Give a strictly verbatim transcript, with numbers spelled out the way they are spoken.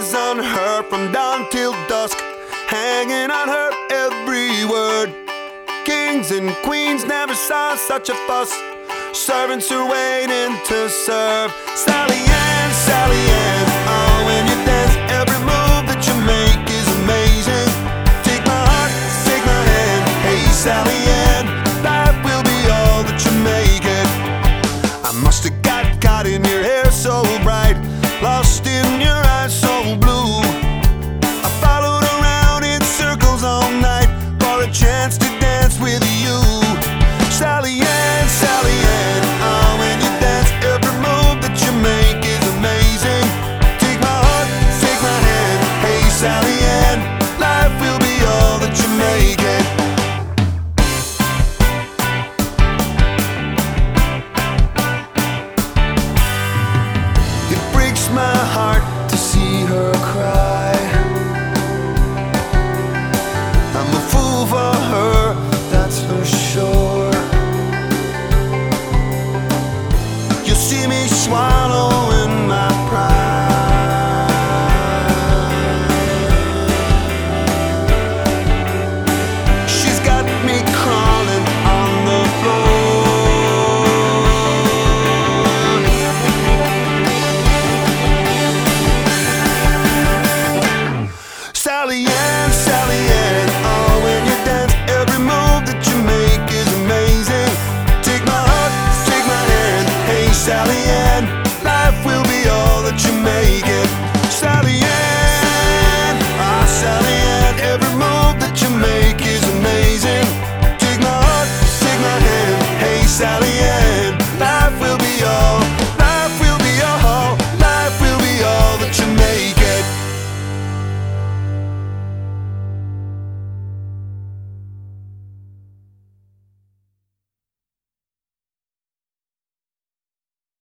eyes on her from dawn till dusk, hanging on her every word. Kings and queens never saw such a fuss. Servants are waiting to serve. Sally Ann, Sally Ann, oh, when you dance, every move that you make is amazing. Take my heart, take my hand, hey Sally Ann, life will be all that you make it. I must have got caught in your hair so bright, lost in your eyes so blue. I followed around in circles all night for a chance to dance with you. Sally Ann, Sally Ann, oh, when you dance, every move that you make is amazing. Take my heart, take my hand, hey Sally Ann, life will be all that you make it. It breaks my heart to see her cry.